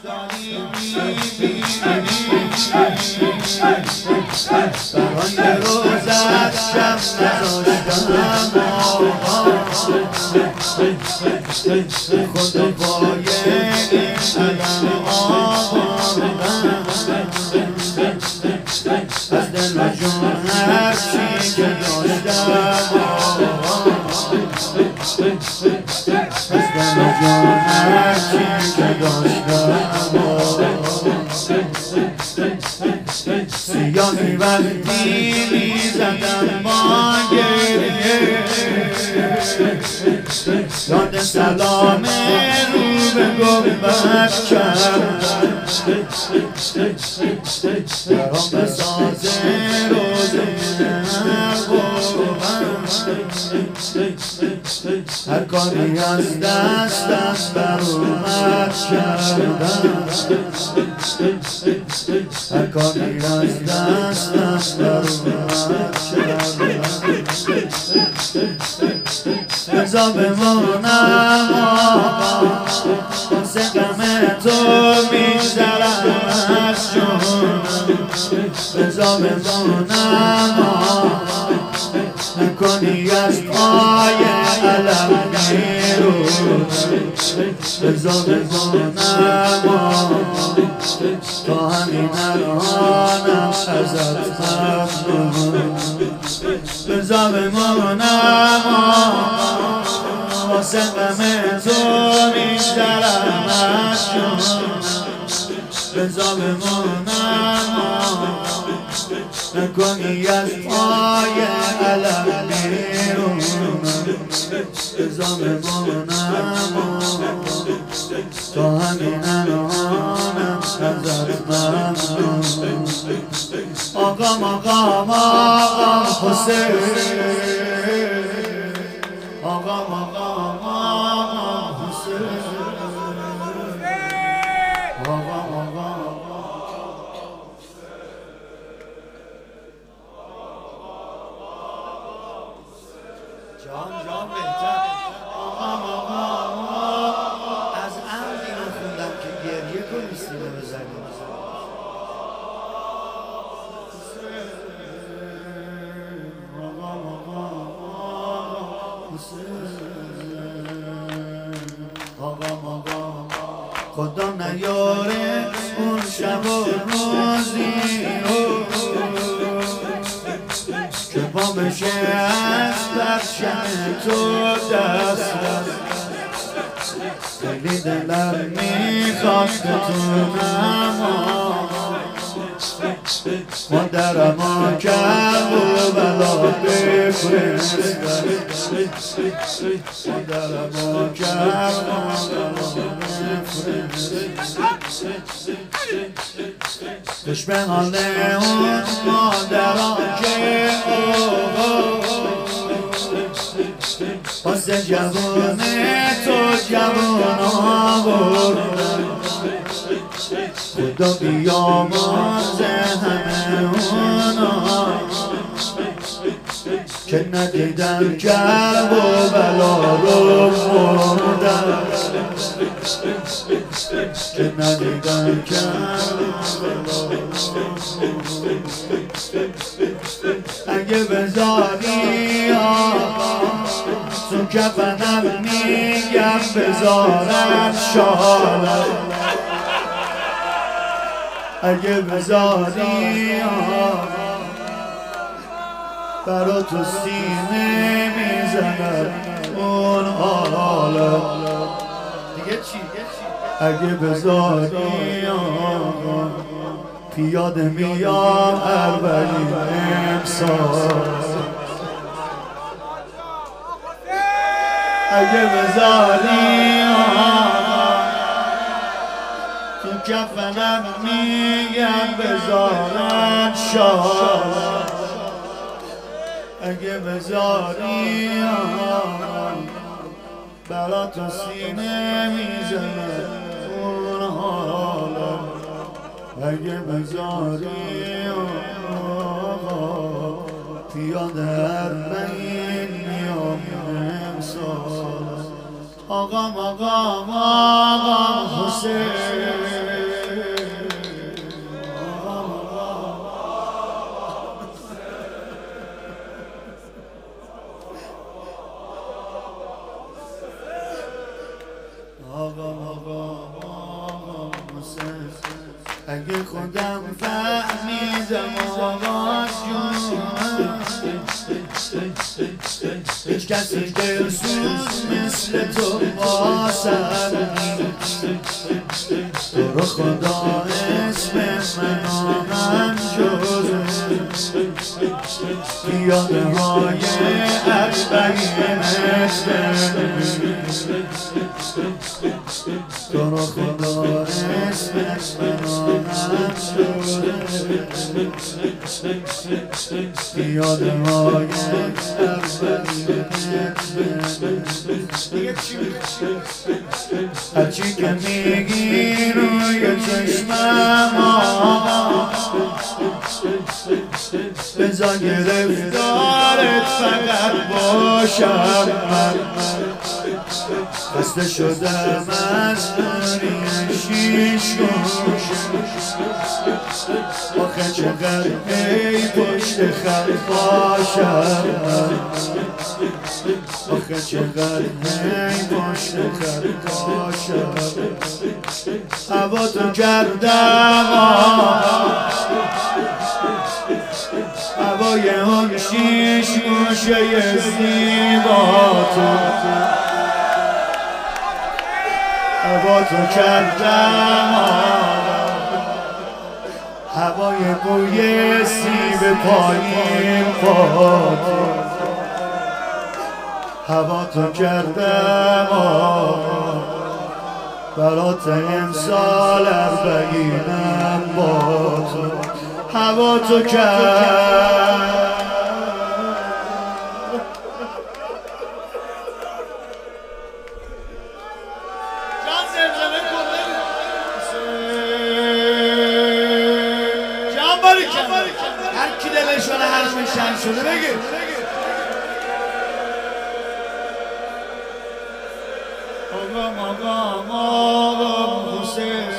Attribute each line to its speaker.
Speaker 1: داری میبینی برای روزت شب نذاشتم خدا پای این علم آوردم از دل و جون هرچی که داشتم از دل و جون هرچی که داشتم سیاهی وقتی میزدم با گریه یاد سلام رو به گنبد کردم درام به ساز روزه هر کاری از دستم بر اومد کردم هر کاری از دستم بر اومد کردم بزا بمونم آقا واسه غم تو میگذرم از جونم بزا بمونم آقا نکنی از پای علم بیرون بزا بمونم آقا تا همین الانم ازت ممنون بزا بمونم آقا واسه غم تو میگذرم از جونم بزا بمونم آقا نکنی از پای علم بیرون بزا بمونم آقا تا همین الانم ازت ممنون آقام آقام آقام حسین آقام آقام آقام حسین آقام آقام جان بهتر آقام آقام از عمد اینو خوندم که گریه کنی سینه بزنی خدا نیاره اون شب و روزی که با بشه از پرچم تو دست خیلی دلم میخواد بتونم مادرم کرد و بلا بفرستم مادرم کرد و بلا بفرستم خوش به حال اون مادرم که واسه جوون تو جوون آوردم خدا بیامرزه همه اونا که ندیدن کرب و بلا رو مردن که ندیدن کرب و بلا رو اگه بذاری آقا تو کفنم میگم بذارم شالم اگه بذاری برا تو سینه میزنم اون حالم دیگه چی؟ اگه بذاری پیاده میام اربعین امسال اگه بذاری تو کفنم میگم بذارم شال اگه بذاری برا تو سینه میزنم اون حالم اگه بذاری پیاده اربعین میام امسال آقام آقام آقام حسین آقا حسین اگه خودم فهمیدم آقا جون هیچ کسی دلسوز مثل تو واسم تو رو خدا اسم من جز پیاده های اربعین تو رو خدا اسم من جز پیاده های هرچی که میگی روی چشمم بزا گرفتارت فقط باشم من خسته شدم از دوری شیش گوش آخه چقدر ای پشت خط باشم آخه چقدر ای پشت خط باشم هوا تو کردم هوای اون شیش گوشه زیبا تو هوا تو کردم هوای بوی سیب پایین باد هوا تو کردم برات امسال اربعینم با تو هوا تو کردم هر کی دلشون حرم شن شده بگیر آقا حسین